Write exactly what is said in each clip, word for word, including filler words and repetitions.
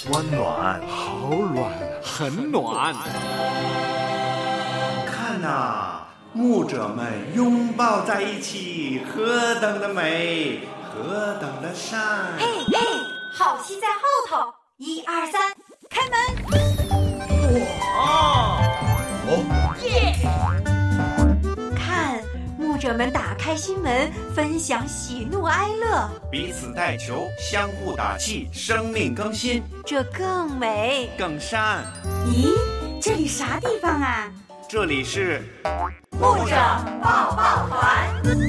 温暖， 好暖，很暖。 看啊，牧者们拥抱在一起，何等的美，何等的善！ 嘿嘿，好戏在后头，一二三，开门！ 哇！ 哦耶！看，牧者们打开心门，分享喜怒哀乐， 彼此代求，相互打气，生命更新， 这更美更善。 咦，这里啥地方啊？ 这里是牧者抱抱团。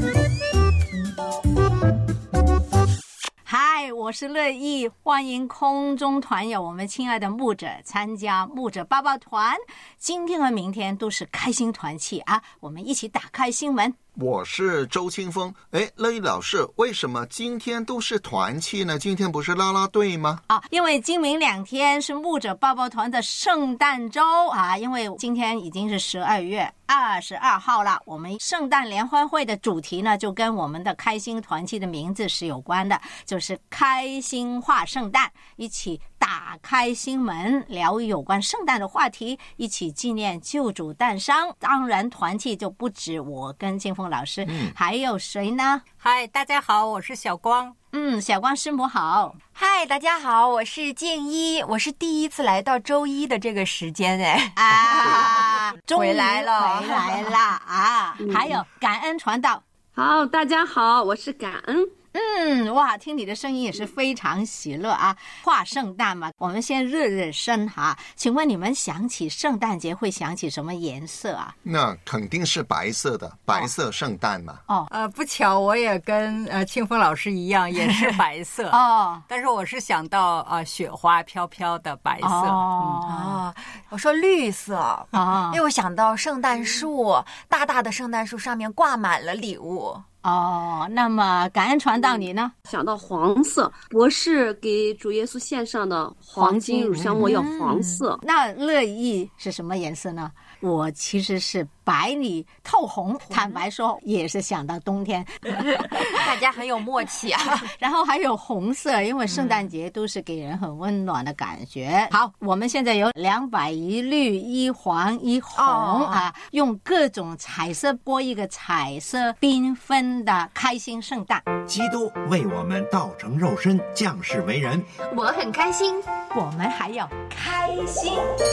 嗨，我是乐意，欢迎空中团友，我们亲爱的牧者参加牧者抱抱团。今天和明天都是开心团契啊，我们一起打开心门。 我是周清风。哎，乐意老师，为什么今天都是团契呢？今天不是啦啦队吗？ 啊，因为今明两天是牧者抱抱团的圣诞周啊，因为今天已经是十二月二十二号了。我们圣诞联欢会的主题呢，就跟我们的开心团契的名字是有关的，就是开心话圣诞，一起打开心门，聊有关圣诞的话题，一起纪念救主诞生。当然，团契就不止我跟清风老师，嗯，还有谁呢？ 嗨，大家好，我是小光。 嗯，小光师母好。 嗨，大家好，我是建一，我是第一次来到周一的这个时间哎， 啊，终于回来了， 回来了啊！还有感恩传道。 好，大家好，我是感恩。 嗯，哇，听你的声音也是非常喜乐啊！话圣诞嘛，我们先热热身哈。请问你们想起圣诞节会想起什么颜色啊？ 那肯定是白色的，白色圣诞嘛。 哦， 呃，不巧我也跟呃清风老师一样，也是白色哦， 但是我是想到呃雪花飘飘的白色。 哦， 嗯哦，我说绿色啊，哦，因为我想到圣诞树，大大的圣诞树上面挂满了礼物。 哦，那么感恩传道你呢？ 想到黄色，博士给主耶稣献上的黄金乳香末要黄色。 嗯，那乐意是什么颜色呢？我其实是白里透红，坦白说也是想到冬天。 大家很有默契啊。 然后还有红色，因为圣诞节都是给人很温暖的感觉。好，我们现在有两百一绿一黄一红，哦，啊，用各种彩色过一个彩色缤纷的开心圣诞。 基督为我们道成肉身，降世为人， 我很开心， 我们还要开心。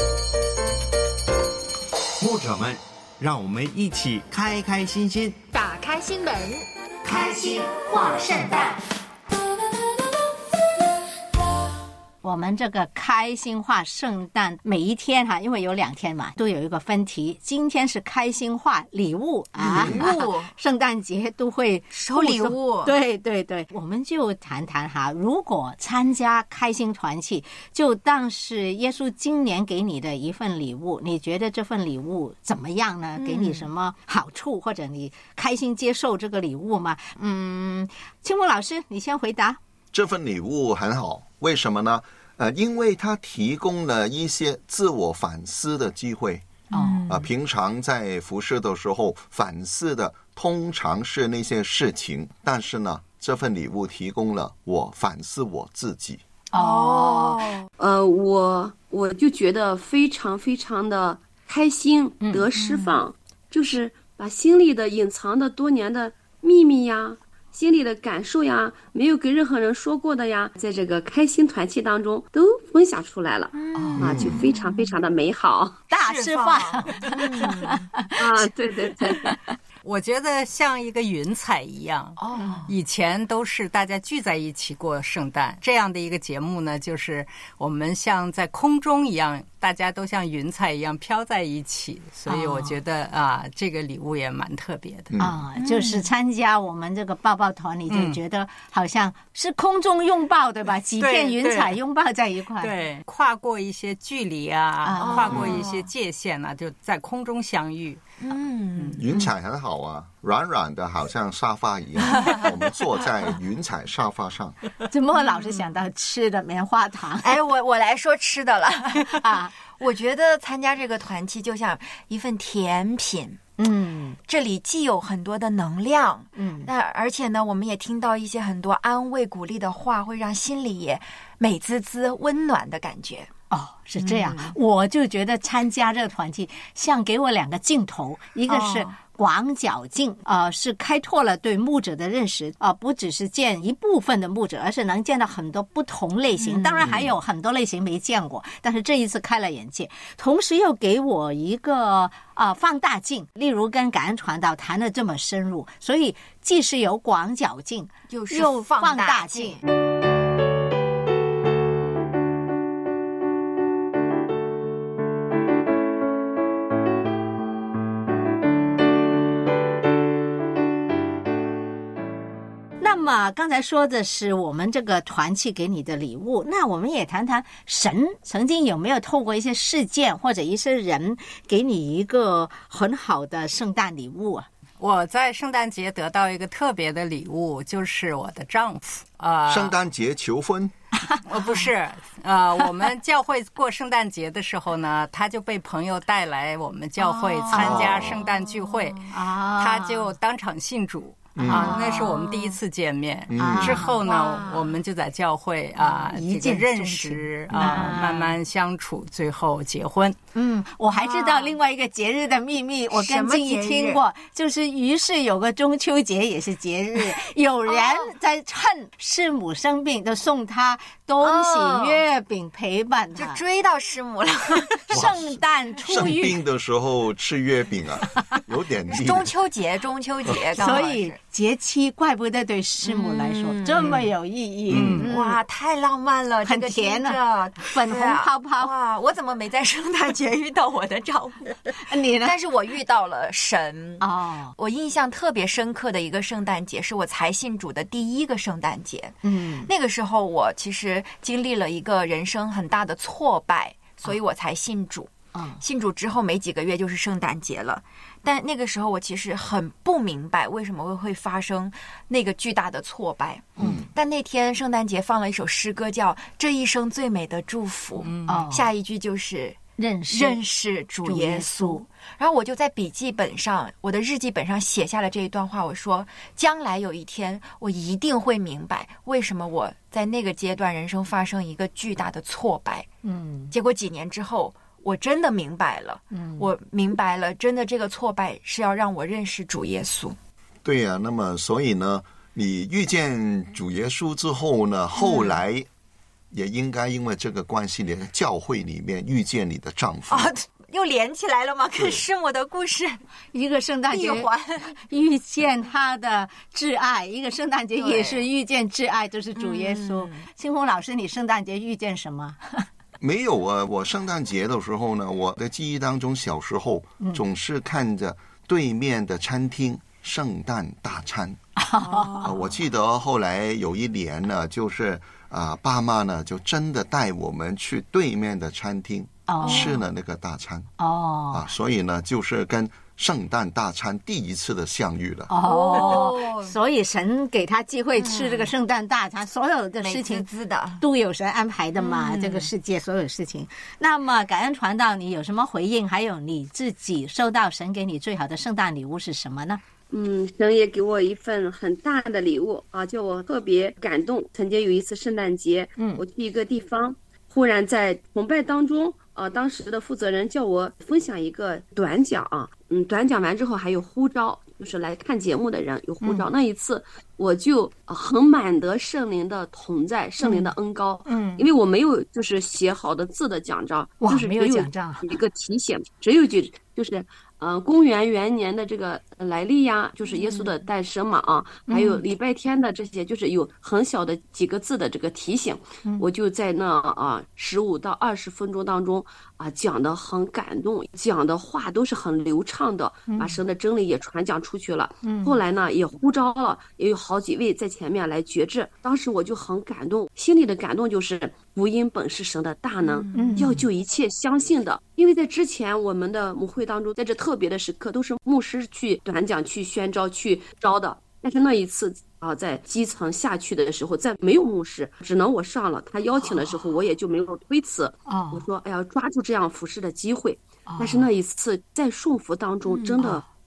牧者们，让我们一起开开心心， 打开心门， 开心话圣诞。 我们这个开心话圣诞每一天哈，因为有两天嘛，都有一个分题。今天是开心话礼物啊， 礼物， 圣诞节都会收礼物。 对对对，我们就谈谈哈，如果参加开心团契，就当是耶稣今年给你的一份礼物，你觉得这份礼物怎么样呢？给你什么好处，或者你开心接受这个礼物吗？嗯，清风老师，你先回答。 这份礼物很好，为什么呢？呃，因为它提供了一些自我反思的机会。哦，啊、呃，平常在服事的时候反思的通常是那些事情，但是呢，这份礼物提供了我反思我自己。 哦，呃，我我就觉得非常非常的开心，得释放，嗯、就是把心里的隐藏的多年的秘密呀。心里的感受呀，没有跟任何人说过的呀，在这个开心团契当中都分享出来了，嗯、啊，就非常非常的美好， 大释放。 啊，对对对。 我觉得像一个云彩一样哦，以前都是大家聚在一起过圣诞，这样的一个节目呢，就是我们像在空中一样，大家都像云彩一样飘在一起，所以我觉得、哦、啊，这个礼物也蛮特别的啊、嗯，就是参加我们这个抱抱团，你就觉得好像是空中拥抱，对吧？几片云彩拥抱在一块， 对，跨过一些距离啊，啊跨过一些界限啊，就在空中相遇。 嗯，云彩很好啊，软软的，好像沙发一样。我们坐在云彩沙发上。 怎么老是想到吃的棉花糖？ 哎，我我来说吃的了啊！我觉得参加这个团契就像一份甜品， 嗯， 这里既有很多的能量， 嗯， 那而且呢，我们也听到一些很多安慰鼓励的话，会让心里也美滋滋温暖的感觉。 哦，是这样、嗯、我就觉得参加这个团体像给我两个镜头，一个是广角镜，呃，是开拓了对牧者的认识，呃，不只是见一部分的牧者，而是能见到很多不同类型、嗯、当然还有很多类型没见过，但是这一次开了眼界，同时又给我一个呃放大镜，例如跟感恩传道谈得这么深入，所以既是有广角镜又放大镜。那么刚才说的是我们这个团契给你的礼物，那我们也谈谈神曾经有没有透过一些事件或者一些人给你一个很好的圣诞礼物啊？ 我在圣诞节得到一个特别的礼物，就是我的丈夫。呃， 圣诞节求婚？ 呃，不是，呃，我们教会过圣诞节的时候呢，他就被朋友带来我们教会参加圣诞聚会， 哦、 他就当场信主。 嗯、 啊，那是我们第一次见面。 嗯、 之后呢，我们就在教会啊， 一见认识啊，慢慢相处，最后结婚。 嗯，我还知道另外一个节日的秘密，我跟静怡听过，就是于是有个中秋节也是节日，有人在趁师母生病都送他东西、月饼陪伴他， 就追到师母了。 圣诞初生病的时候吃月饼啊，有点厉害。 中秋节，中秋节， 所以节期怪不得对师母来说、嗯、这么有意义。 嗯，哇，太浪漫了， 很甜啊， 粉红泡泡。 哇，我怎么没在圣诞节遇到我的丈夫？ 你呢？ 但是我遇到了神哦。 我印象特别深刻的一个圣诞节，是我才信主的第一个圣诞节。 嗯， 那个时候我其实经历了一个人生很大的挫败，所以我才信主。 嗯， 信主之后没几个月就是圣诞节了，但那个时候我其实很不明白为什么会发生那个巨大的挫败。 嗯， 但那天圣诞节放了一首诗歌叫《这一生最美的祝福》， 嗯，哦， 下一句就是认识认识主耶稣。然后我就在笔记本上，我的日记本上写下了这一段话，我说将来有一天我一定会明白为什么我在那个阶段人生发生一个巨大的挫败。 嗯， 结果几年之后我真的明白了， 嗯， 我明白了，真的这个挫败是要让我认识主耶稣。 对呀、啊，那么所以呢，你遇见主耶稣之后呢，后来也应该因为这个关系，你在教会里面遇见你的丈夫。 啊，又连起来了吗？跟师母的故事， 一个圣诞节遇见他的挚爱，一个圣诞节也是遇见挚爱，就是主耶稣。清风老师，你圣诞节遇见什么？ 没有啊，我圣诞节的时候呢，我的记忆当中，小时候总是看着对面的餐厅圣诞大餐。啊、我记得后来有一年呢，就是啊，爸妈呢就真的带我们去对面的餐厅、哦、吃了那个大餐。 哦， 啊，所以呢，就是跟圣诞大餐第一次的相遇了。 哦，所以神给他机会吃这个圣诞大餐，嗯、所有的事情都有神安排的嘛、嗯。这个世界所有事情。那么感恩传道，你有什么回应？还有你自己收到神给你最好的圣诞礼物是什么呢？ 嗯，神也给我一份很大的礼物啊，叫我特别感动。曾经有一次圣诞节， 嗯， 我去一个地方，忽然在崇拜当中，呃，当时的负责人叫我分享一个短讲啊，嗯，短讲完之后还有呼召，就是来看节目的人有呼召。嗯、那一次我就很满得圣灵的同在，圣灵的恩膏。 嗯， 因为我没有就是写好的字的讲章，就是没有讲章， 一个提醒，只有句就是呃，公元元年的这个来历呀，就是耶稣的诞生嘛啊， 嗯、 还有礼拜天的这些，就是有很小的几个字的这个提醒， 嗯、 我就在那啊十五到二十分钟当中啊讲的很感动，讲的话都是很流畅的，把神的真理也传讲出去了。 嗯， 后来呢也呼召了，也有好几位在前面来决志，当时我就很感动，心里的感动就是福音本是神的大能， 嗯、 要救一切相信的。因为在之前我们的母会当中，在这特别的时刻都是牧师去短讲、去宣召、去招的，但是那一次啊，在基层下去的时候，在没有牧师，只能我上了。他邀请的时候，我也就没有推辞。 哦， 我说，哎呀，抓住这样服侍的机会。但是那一次在顺服当中，真的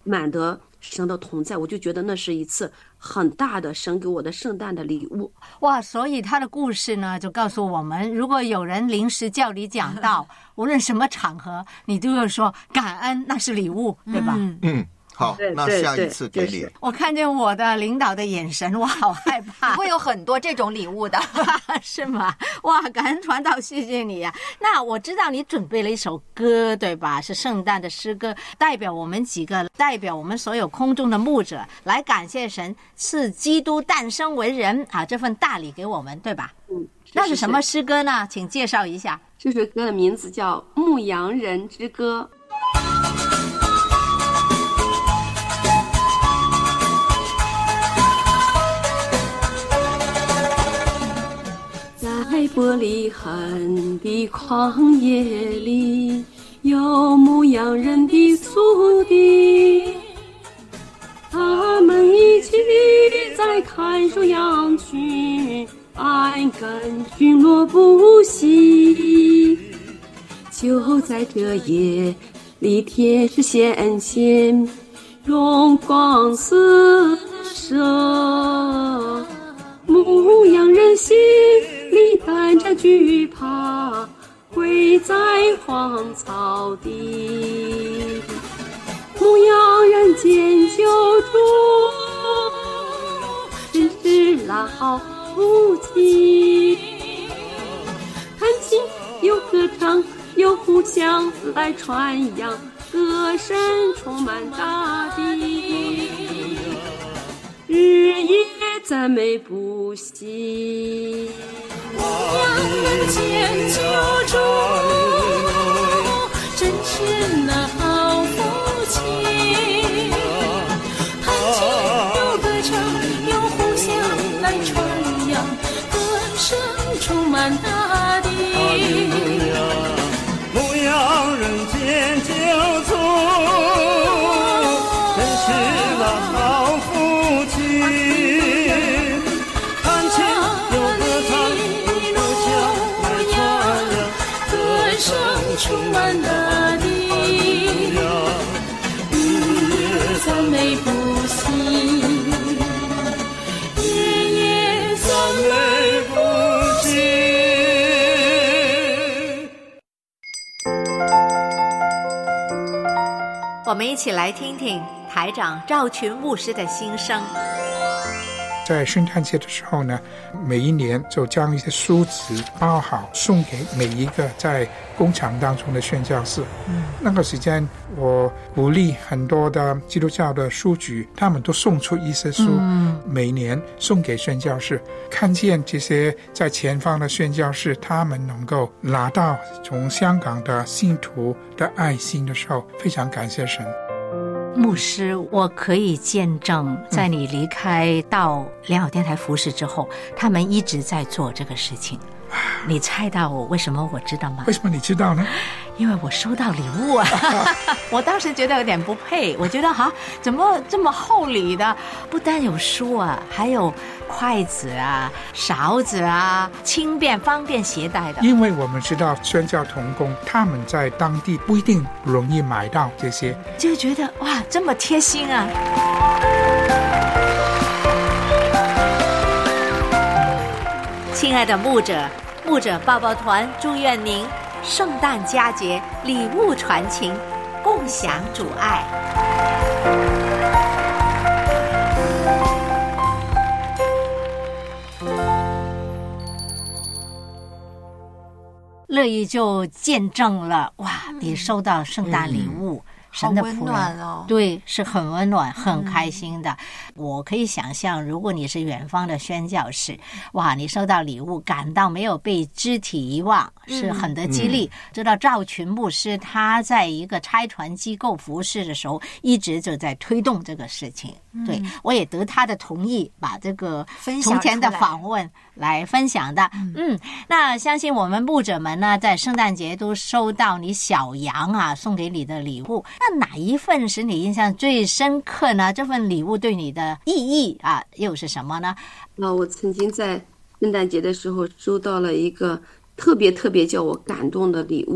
满得神的同在，我就觉得那是一次很大的神给我的圣诞的礼物。 哇，所以他的故事呢，就告诉我们，如果有人临时叫你讲道，无论什么场合，你都要说感恩，那是礼物，对吧？ 嗯。嗯好，那下一次给你。 我看见我的领导的眼神，我好害怕。 会有很多这种礼物的， 是吗？哇，感恩传道，谢谢你呀、啊。那我知道你准备了一首歌，对吧？是圣诞的诗歌，代表我们几个，代表我们所有空中的牧者，来感谢神赐基督诞生为人啊这份大礼给我们，对吧？ 嗯。 那是什么诗歌呢？请介绍一下。 这首歌的名字叫《牧羊人之歌》。在伯利恒的旷野里，有牧羊人的宿地，他们一起在看守羊群，安根巡逻不息。就在这夜里，天使显现，荣光四射，牧羊人心里带着惧怕，跪在荒草地。牧羊人见救主，真是那好福气。弹琴又歌唱又互相来传扬，歌声充满大地，日夜赞美不息。 牧羊人见救主，真是那好福气。弹琴又歌唱又互相来传扬，歌声充满大地。 牧羊人见救主，真是那好福气。弹琴又歌唱又互相来传扬，歌声充满大地，日夜赞美不息，日夜赞美不息。 我们一起来听听台长赵群牧师的心声。 在圣诞节的时候呢，每一年就将一些书籍包好送给每一个在工厂当中的宣教士。嗯，那个时间我鼓励很多的基督教的书局，他们都送出一些书，嗯，每年送给宣教士。看见这些在前方的宣教士，他们能够拿到从香港的信徒的爱心的时候，非常感谢神。 牧师，我可以见证，在你离开到良好电台服侍之后，嗯，他们一直在做这个事情。你猜到我为什么我知道吗？ 为什么你知道呢？ 因为我收到礼物啊！我当时觉得有点不配，我觉得哈，怎么这么厚礼的？不但有书啊，还有筷子啊、勺子啊，轻便方便携带的。 因为我们知道宣教同工他们在当地不一定容易买到这些， 就觉得哇，这么贴心啊！亲爱的牧者，牧者抱抱团祝愿您圣诞佳节礼物传情，共享主爱。乐意就见证了，哇，你收到圣诞礼物。嗯，神的仆人，好温暖哦，对，是很温暖很开心的，嗯，我可以想象，如果你是远方的宣教士，哇，你收到礼物感到没有被肢体遗忘，是很得激励。嗯，知道赵群牧师他在一个差传机构服侍的时候一直就在推动这个事情，嗯，对，我也得他的同意把这个从前的访问来分享的。嗯, 嗯，那相信我们牧者们呢，在圣诞节都收到你小羊啊送给你的礼物，那哪一份使你印象最深刻呢？这份礼物对你的意义啊又是什么呢？ 那我曾经在圣诞节的时候收到了一个特别特别叫我感动的礼物，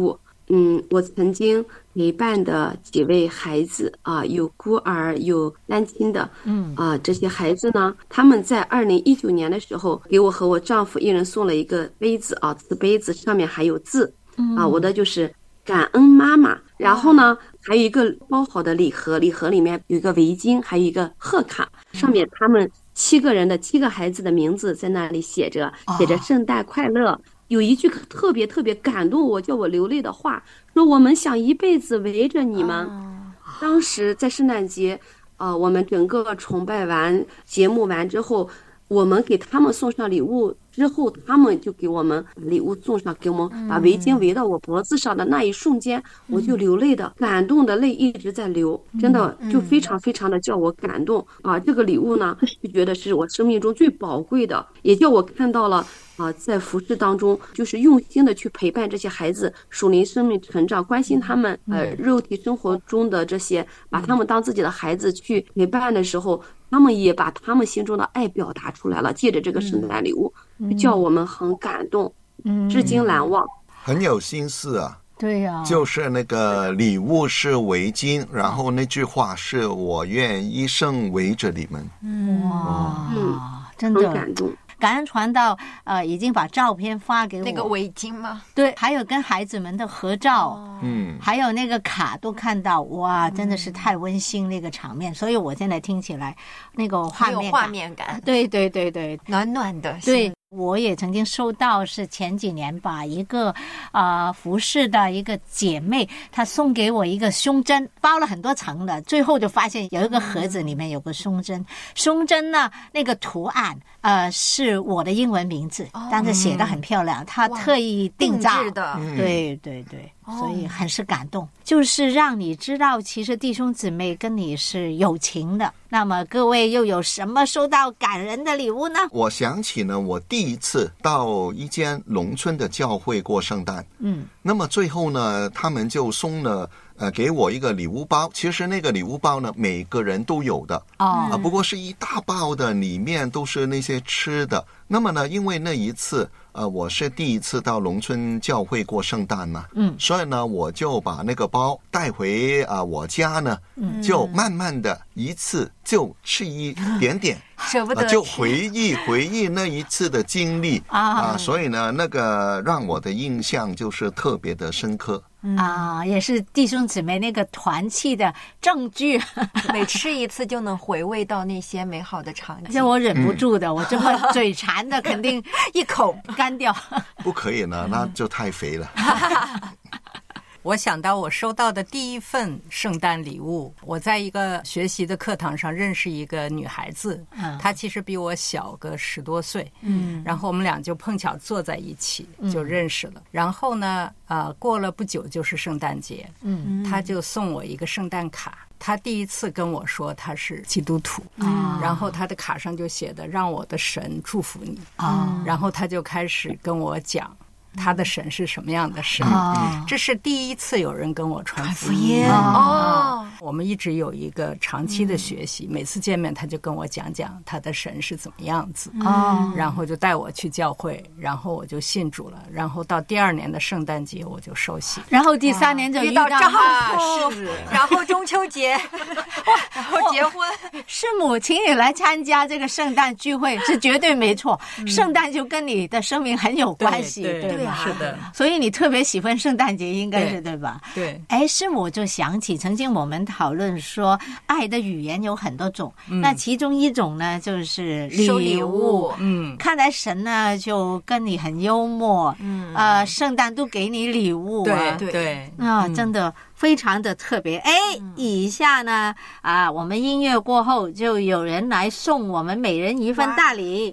嗯，我曾经陪伴的几位孩子啊，有孤儿，有单亲的， 嗯啊，这些孩子呢，他们在二零一九年的时候，给我和我丈夫一人送了一个杯子啊，瓷杯子上面还有字，啊，我的就是感恩妈妈。然后呢，还有一个包好的礼盒，礼盒里面有一个围巾，还有一个贺卡，上面他们七个人的七个孩子的名字在那里写着，写着圣诞快乐。有一句特别特别感动我，叫我流泪的话，说我们想一辈子围着你们。当时在圣诞节，呃，我们整个崇拜完节目完之后，我们给他们送上礼物之后，他们就给我们把礼物送上，给我们把围巾围到我脖子上的那一瞬间，我就流泪的，感动的泪一直在流，真的就非常非常的叫我感动啊！这个礼物呢，就觉得是我生命中最宝贵的，也叫我看到了啊，在服事当中，就是用心的去陪伴这些孩子属灵生命成长，关心他们呃肉体生活中的这些，把他们当自己的孩子去陪伴的时候，他们也把他们心中的爱表达出来了，借着这个圣诞礼物，叫我们很感动，至今难忘。 很有心思啊。 对呀、啊， 就是那个礼物是围巾，然后那句话是我愿一生围着你们。 嗯，哇， 嗯， 真的很感动。 感恩传道呃已经把照片发给我， 那个围巾吗？ 对，还有跟孩子们的合照， 嗯， 还有那个卡都看到，哇，真的是太温馨那个场面，所以我现在听起来那个画面感， 有画面感， 对对对对， 暖暖的， 对。我也曾经收到，是前几年吧，一个啊、呃、服饰的一个姐妹，她送给我一个胸针，包了很多层的，最后就发现有一个盒子里面有个胸针，胸针呢那个图案呃是我的英文名字，哦、但是写得很漂亮，她特意定造的， 对对对。所以很是感动，就是让你知道其实弟兄姊妹跟你是有情的。那么各位又有什么收到感人的礼物呢？ 我想起呢，我第一次到一间农村的教会过圣诞， 嗯， 那么最后呢，他们就送了呃给我一个礼物包。其实那个礼物包呢，每个人都有的哦， 啊，不过是一大包的，里面都是那些吃的。那么呢，因为那一次呃，我是第一次到农村教会过圣诞嘛， 嗯， 所以呢，我就把那个包带回啊、呃、我家呢，嗯，就慢慢的一次就吃一点点， 舍不得、 呃，就回忆回忆那一次的经历啊、呃，所以呢，那个让我的印象就是特别的深刻。 啊，也是弟兄姊妹那个团契的证据。 每吃一次就能回味到那些美好的场景。 这我忍不住的，嗯、我这么嘴馋的，肯定一口干掉。 不可以呢，那就太肥了。 我想到我收到的第一份圣诞礼物，我在一个学习的课堂上认识一个女孩子，嗯，她其实比我小个十多岁，嗯，然后我们俩就碰巧坐在一起就认识了。嗯、然后呢，呃，过了不久就是圣诞节，嗯，她就送我一个圣诞卡。他第一次跟我说他是基督徒，嗯，然后他的卡上就写的让我的神祝福你，啊，然后他就开始跟我讲他的神是什么样的神，哦、这是第一次有人跟我传福音哦。我们一直有一个长期的学习，嗯、每次见面他就跟我讲讲他的神是怎么样子，哦，然后就带我去教会，然后我就信主了，然后到第二年的圣诞节我就受洗， 然后第三年就遇到丈夫，是，然后中秋节，然后结婚。 师母，请你来参加这个圣诞聚会是绝对没错，嗯、圣诞就跟你的生命很有关系， 对对。 对吧？是的， 所以你特别喜欢圣诞节，应该是 对, 对吧？ 对。 哎，师母就想起曾经我们讨论说，爱的语言有很多种，嗯、那其中一种呢就是礼物。 礼物嗯，看来神呢就跟你很幽默，嗯，呃，圣诞都给你礼物啊， 对对啊，嗯、真的非常的特别。哎，嗯、以下呢啊，我们音乐过后就有人来送我们每人一份大礼。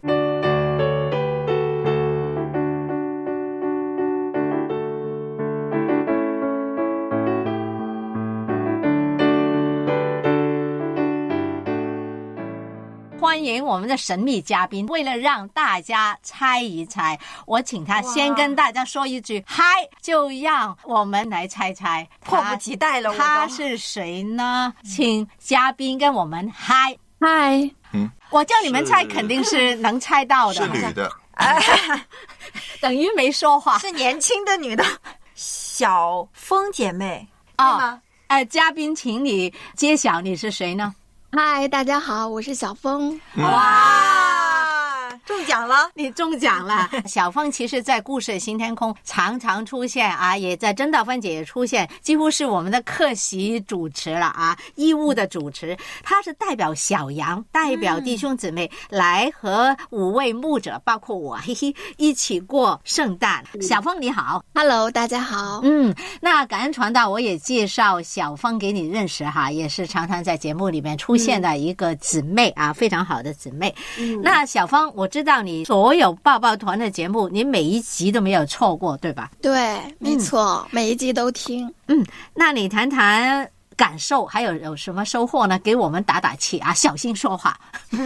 欢迎我们的神秘嘉宾，为了让大家猜一猜，我请他先跟大家说一句嗨，就让我们来猜猜， 迫不及待了。 他是谁呢？请嘉宾跟我们嗨嗨。 嗯， 我叫你们猜，肯定是能猜到的。 是女的， 等于没说话。 是年轻的女的。 小峰姐妹， 哦对吗？ 呃，嘉宾，请你揭晓你是谁呢？ 嗨，大家好，我是小峰。 哇，中奖了！ 你中奖了。小峰其实在故事新天空常常出现啊，也在真道芬姐也出现，几乎是我们的客席主持了啊，义务的主持。他是代表小羊，代表弟兄姊妹、嗯、来和五位牧者，包括我嘿嘿一起过圣诞。小峰你好。 Hello， 大家好。 嗯，那感恩传道我也介绍小峰给你认识哈，也是常常在节目里面出现的一个姊妹、嗯、啊，非常好的姊妹。嗯，那小峰，我知道你所有抱抱团的节目，你每一集都没有错过，对吧？ 对，没错，嗯、每一集都听。 嗯，那你谈谈感受，还有有什么收获呢？给我们打打气啊，小心说话。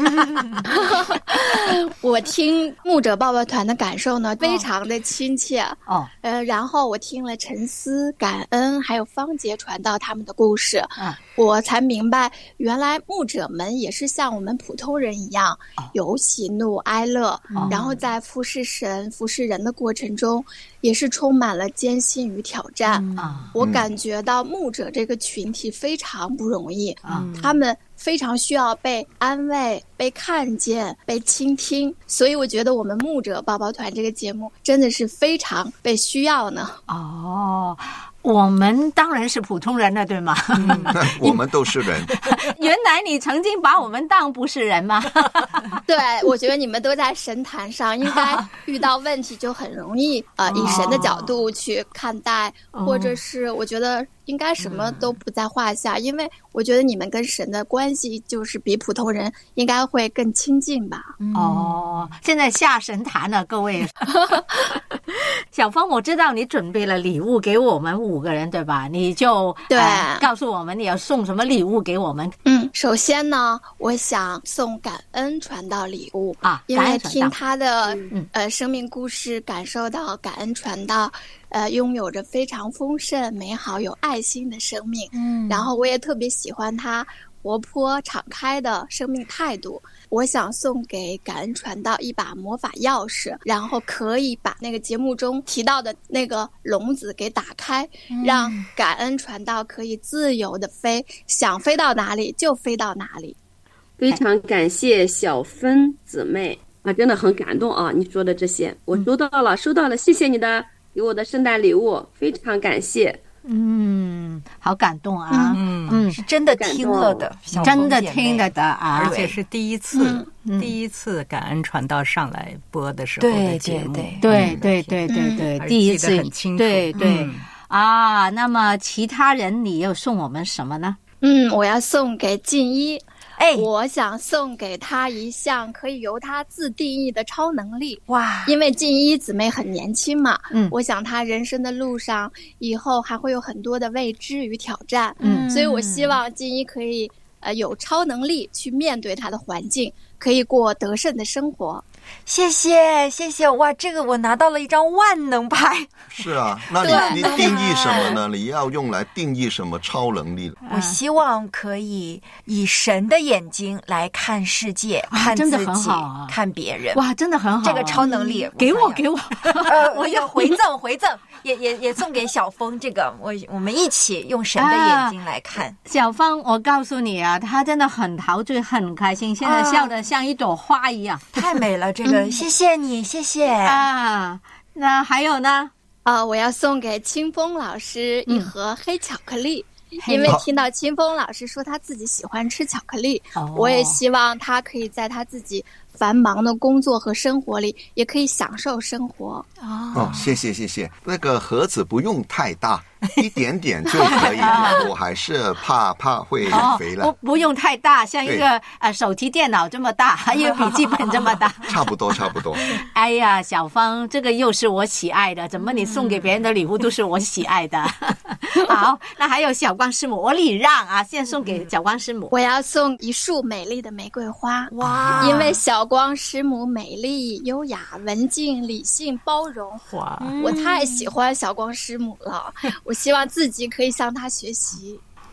我听牧者抱抱团的感受呢，非常的亲切哦。 呃，然后我听了沉思、感恩，还有芳姐传道他们的故事， 嗯， 我才明白，原来牧者们也是像我们普通人一样，哦、有喜怒哀乐、哦，然后在服侍神、服侍人的过程中，也是充满了艰辛与挑战。 嗯、 我感觉到牧者这个群体非常不容易， 嗯、 他们非常需要被安慰、被看见、被倾听，所以我觉得我们牧者抱抱团这个节目真的是非常被需要呢。 哦，我们当然是普通人了，对吗？ 嗯、我们都是人。 原来你曾经把我们当不是人吗？ 对，我觉得你们都在神坛上，应该遇到问题就很容易啊、呃，以神的角度去看待， 哦、 或者是我觉得应该什么都不在话下、嗯，因为我觉得你们跟神的关系就是比普通人应该会更亲近吧。 嗯、哦，现在下神坛了，各位。小峰，我知道你准备了礼物给我们五个人，对吧？你就对、 呃、告诉我们你要送什么礼物给我们。 嗯，首先呢，我想送感恩传道礼物啊， 因为听他的、 嗯、 呃生命故事，感受到感恩传道呃拥有着非常丰盛、美好、有爱心的生命。 嗯， 然后我也特别喜欢他活泼敞开的生命态度。我想送给感恩传道一把魔法钥匙，然后可以把那个节目中提到的那个笼子给打开、嗯、让感恩传道可以自由的飞，想飞到哪里就飞到哪里。 非常感谢小芬姊妹啊，真的很感动啊！你说的这些我收到了、嗯、收到了，谢谢你的给我的圣诞礼物，非常感谢。 嗯，好感动啊！ 嗯嗯，是真的听了的， 真的听了的啊！ 而且是第一次、嗯，第一次感恩传道上来播的时候的节目， 对对对对对对， 嗯、 第一次很清楚， 对对、 嗯、 啊。那么其他人，你又送我们什么呢？ 嗯，我要送给静一。 哎， 我想送给他一项可以由他自定义的超能力。 哇！ 因为静一姊妹很年轻嘛， 嗯， 我想她人生的路上以后还会有很多的未知与挑战， 嗯， 所以我希望静一可以呃有超能力去面对她的环境，可以过得胜的生活。 谢谢谢谢，哇，这个我拿到了一张万能牌。 是啊，那你你定义什么呢？你要用来定义什么超能力？ 我希望可以以神的眼睛来看世界， 啊、 看自己， 真的很好啊， 看别人。 哇，真的很好、啊， 这个超能力， 嗯、给我给我， 呃，我要回赠回赠，也也也送给小峰。这个我我们一起用神的眼睛来看。啊、 小峰，我告诉你啊，他真的很陶醉，很开心，现在笑得像一朵花一样， 啊、太美了。这个、嗯、谢谢你，谢谢啊。那还有呢？ 啊，我要送给清风老师一盒黑巧克力。嗯，因为听到清风老师说他自己喜欢吃巧克力， 哦， 我也希望他可以在他自己繁忙的工作和生活里也可以享受生活。 哦，哦，谢谢谢谢，那个盒子不用太大，一点点就可以了。我还是怕怕会肥了。 哦，不不用太大，像一个呃手提电脑这么大，还有笔记本这么大。 差不多差不多。 哎呀，小芳，这个又是我喜爱的，怎么你送给别人的礼物都是我喜爱的？好，那还有小光师母，我礼让啊，现在送给小光师母。 我要送一束美丽的玫瑰花。 哇， 因为小光师母美丽、优雅、文静、理性、包容。 哇， 我太喜欢小光师母了，我希望自己可以向她学习。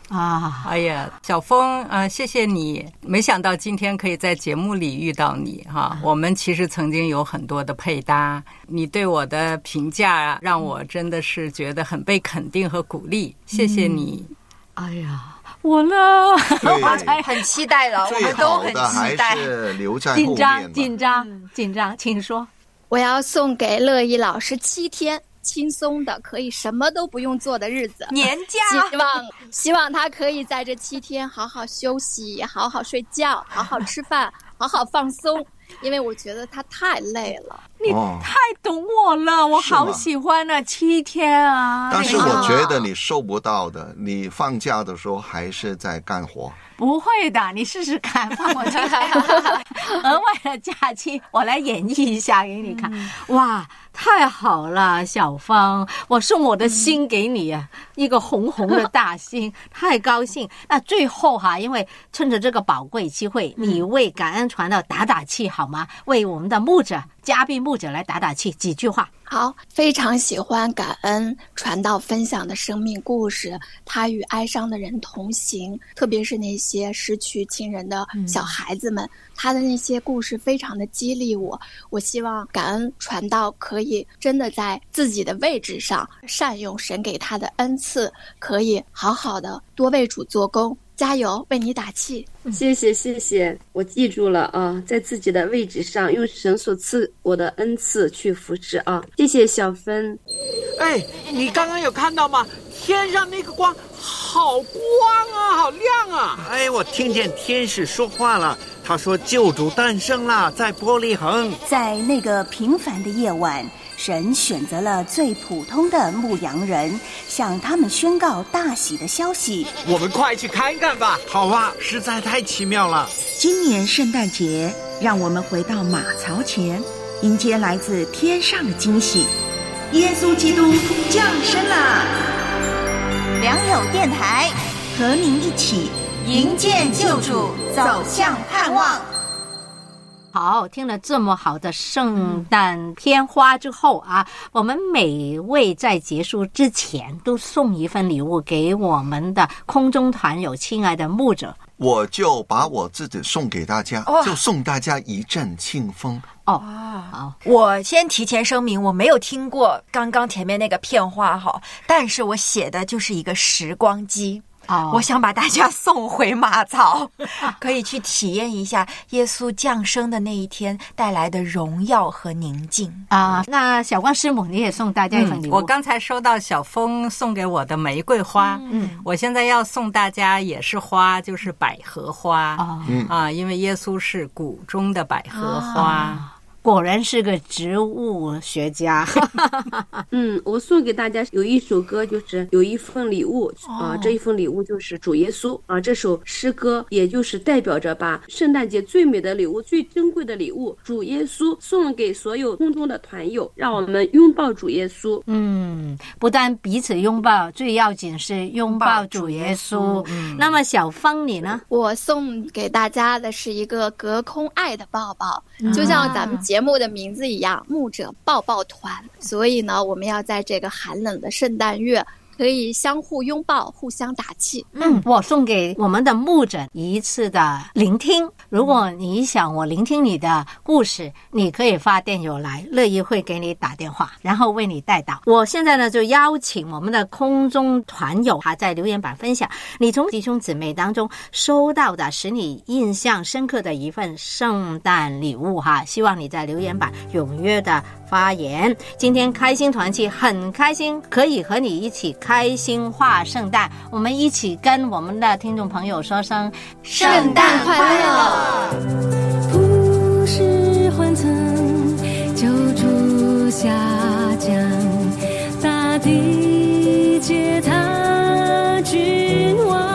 啊！ 哎呀，小峰啊、呃，谢谢你！没想到今天可以在节目里遇到你哈。我们其实曾经有很多的配搭，你对我的评价让我真的是觉得很被肯定和鼓励，谢谢你。 嗯、哎呀。我呢， 我很期待了，我们都很期待。 紧张，紧张，紧张，请说。 我要送给乐意老师七天轻松的，可以什么都不用做的日子， 年假。 希望希望他可以在这七天好好休息，好好睡觉，好好吃饭，好好放松。因为我觉得他太累了。 你太懂我了，我好喜欢啊，七天啊。 但是我觉得你受不到的，你放假的时候还是在干活。 不会的，你试试看，放我进来额外的假期，我来演绎一下给你看。嗯、哇，太好了，小芳，我送我的心给你啊，嗯、一个红红的大心，太高兴。那最后哈，因为趁着这个宝贵机会，你为感恩传道打打气好吗？为我们的牧者、嘉宾牧者来打打气，几句话。 好，非常喜欢感恩传道分享的生命故事，他与哀伤的人同行，特别是那些失去亲人的小孩子们，嗯、他的那些故事非常的激励我。我希望感恩传道可以真的在自己的位置上善用神给他的恩赐，可以好好的多为主做工。加油，为你打气！ 谢谢谢谢，我记住了啊，在自己的位置上用神所赐我的恩赐去服侍啊！谢谢小芬。 哎，你刚刚有看到吗？天上那个光好光啊，好亮啊！ 哎，我听见天使说话了，他说救主诞生了，在伯利恒。 在那个平凡的夜晚，神选择了最普通的牧羊人，向他们宣告大喜的消息。 我们快去看看吧！ 好啊，实在太奇妙了。 今年圣诞节，让我们回到马槽前，迎接来自天上的惊喜。耶稣基督降生了！良友电台和您一起迎接救主，走向盼望。 好，听了这么好的圣诞片花之后啊，我们每位在结束之前都送一份礼物给我们的空中团友亲爱的牧者。 我就把我自己送给大家，哦、就送大家一阵清风。 哦，好， 我先提前声明，我没有听过刚刚前面那个片花哈，但是我写的就是一个时光机。Oh. 我想把大家送回马槽，可以去体验一下耶稣降生的那一天带来的荣耀和宁静啊！ uh, 那小光师母，你也送大家一份礼物。 嗯、我刚才收到小峰送给我的玫瑰花，嗯，我现在要送大家也是花，就是百合花。哦，嗯啊，因为耶稣是谷中的百合花。Oh. 果然是个植物学家。 嗯，我送给大家有一首歌，就是有一份礼物啊、呃，这一份礼物就是主耶稣啊。这首诗歌也就是代表着把圣诞节最美的礼物、最珍贵的礼物主耶稣送给所有空中的团友，让我们拥抱主耶稣。 嗯，不但彼此拥抱，最要紧是拥抱主耶稣。嗯、那么小芳你呢？ 我送给大家的是一个隔空爱的抱抱，嗯、就像咱们节目的名字一样，牧者抱抱团。所以呢，我们要在这个寒冷的圣诞月可以相互拥抱，互相打气。 嗯，我送给我们的牧者一次的聆听。如果你想我聆听你的故事，你可以发电邮来，乐意会给你打电话，然后为你带到。我现在呢就邀请我们的空中团友哈，在留言板分享你从弟兄姊妹当中收到的使你印象深刻的一份圣诞礼物哈。希望你在留言板踊跃的发言。今天开心团契很开心，可以和你一起开心化圣诞，我们一起跟我们的听众朋友说声圣诞快乐。 普世欢腾，救主下降，大地皆他君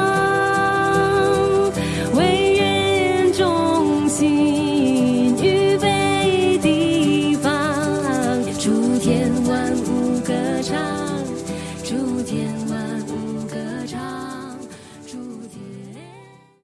王，为人中心预备地方，诸天万物歌唱，诸天